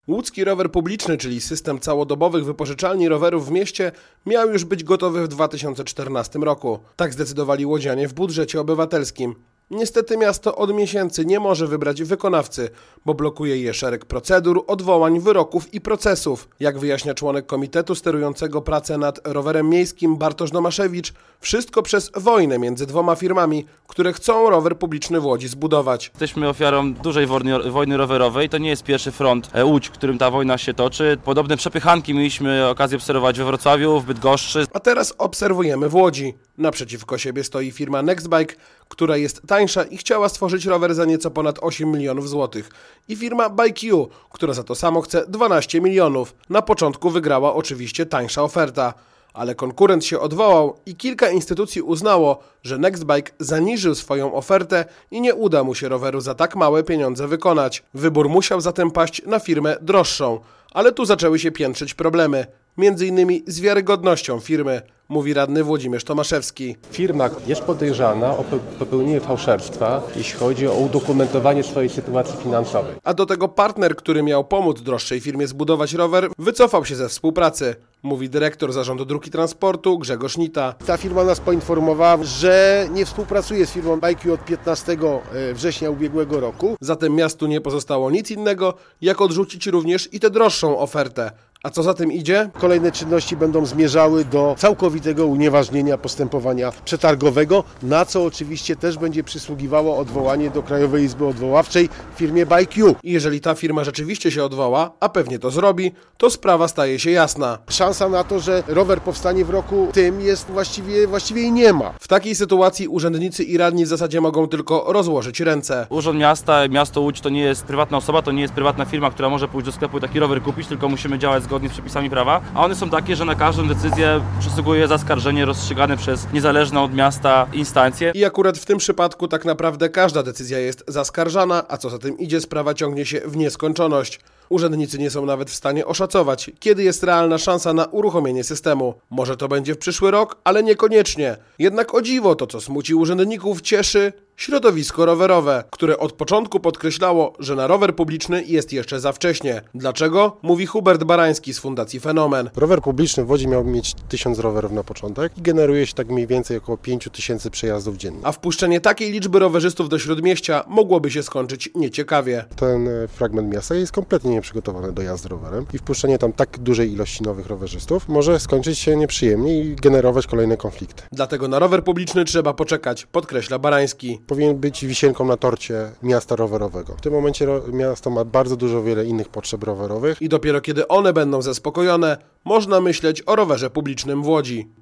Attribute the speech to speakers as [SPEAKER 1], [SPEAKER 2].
[SPEAKER 1] Łódzki rower publiczny, czyli system całodobowych wypożyczalni rowerów w mieście, miał już być gotowy w 2014 roku. Tak zdecydowali łodzianie w budżecie obywatelskim. Niestety miasto od miesięcy nie może wybrać wykonawcy, bo blokuje je szereg procedur, odwołań, wyroków i procesów. Jak wyjaśnia członek komitetu sterującego pracę nad rowerem miejskim Bartosz Domaszewicz, wszystko przez wojnę między dwoma firmami, które chcą rower publiczny w Łodzi zbudować.
[SPEAKER 2] Jesteśmy ofiarą dużej wojny rowerowej. To nie jest pierwszy front Łódź, w którym ta wojna się toczy. Podobne przepychanki mieliśmy okazję obserwować we Wrocławiu, w Bydgoszczy.
[SPEAKER 1] A teraz obserwujemy w Łodzi. Naprzeciwko siebie stoi firma Nextbike, która jest tańsza i chciała stworzyć rower za nieco ponad 8 milionów złotych. I firma BikeU, która za to samo chce 12 milionów. Na początku wygrała oczywiście tańsza oferta. Ale konkurent się odwołał i kilka instytucji uznało, że Nextbike zaniżył swoją ofertę i nie uda mu się roweru za tak małe pieniądze wykonać. Wybór musiał zatem paść na firmę droższą, ale tu zaczęły się piętrzyć problemy, między innymi z wiarygodnością firmy, mówi radny Włodzimierz Tomaszewski.
[SPEAKER 3] Firma jest podejrzana o popełnienie fałszerstwa, jeśli chodzi o udokumentowanie swojej sytuacji finansowej.
[SPEAKER 1] A do tego partner, który miał pomóc droższej firmie zbudować rower, wycofał się ze współpracy, mówi dyrektor Zarządu Dróg i Transportu Grzegorz Nita.
[SPEAKER 4] Ta firma nas poinformowała, że nie współpracuje z firmą BikeU od 15 września ubiegłego roku.
[SPEAKER 1] Zatem miastu nie pozostało nic innego, jak odrzucić również i tę droższą ofertę. A co za tym idzie?
[SPEAKER 4] Kolejne czynności będą zmierzały do całkowitego unieważnienia postępowania przetargowego, na co oczywiście też będzie przysługiwało odwołanie do Krajowej Izby Odwoławczej w firmie BikeU.
[SPEAKER 1] I jeżeli ta firma rzeczywiście się odwoła, a pewnie to zrobi, to sprawa staje się jasna.
[SPEAKER 4] Szansa na to, że rower powstanie w roku tym jest właściwie jej nie ma.
[SPEAKER 1] W takiej sytuacji urzędnicy i radni w zasadzie mogą tylko rozłożyć ręce.
[SPEAKER 2] Urząd Miasta, miasto Łódź to nie jest prywatna osoba, to nie jest prywatna firma, która może pójść do sklepu i taki rower kupić, tylko musimy działać zgodnie z przepisami prawa, a one są takie, że na każdą decyzję przysługuje zaskarżenie rozstrzygane przez niezależną od miasta instancję.
[SPEAKER 1] I akurat w tym przypadku tak naprawdę każda decyzja jest zaskarżana, a co za tym idzie, sprawa ciągnie się w nieskończoność. Urzędnicy nie są nawet w stanie oszacować, kiedy jest realna szansa na uruchomienie systemu. Może to będzie w przyszły rok, ale niekoniecznie. Jednak o dziwo to, co smuci urzędników, cieszy środowisko rowerowe, które od początku podkreślało, że na rower publiczny jest jeszcze za wcześnie. Dlaczego? Mówi Hubert Barański z Fundacji Fenomen.
[SPEAKER 3] Rower publiczny w Łodzi miał mieć 1000 rowerów na początek i generuje się tak mniej więcej około 5000 przejazdów dziennie.
[SPEAKER 1] A wpuszczenie takiej liczby rowerzystów do Śródmieścia mogłoby się skończyć nieciekawie.
[SPEAKER 3] Ten fragment miasta jest kompletnie nieprzygotowany do jazdy rowerem i wpuszczenie tam tak dużej ilości nowych rowerzystów może skończyć się nieprzyjemnie i generować kolejne konflikty.
[SPEAKER 1] Dlatego na rower publiczny trzeba poczekać, podkreśla Barański.
[SPEAKER 3] Powinien być wisienką na torcie miasta rowerowego. W tym momencie miasto ma bardzo wiele innych potrzeb rowerowych.
[SPEAKER 1] I dopiero kiedy one będą zaspokojone, można myśleć o rowerze publicznym w Łodzi.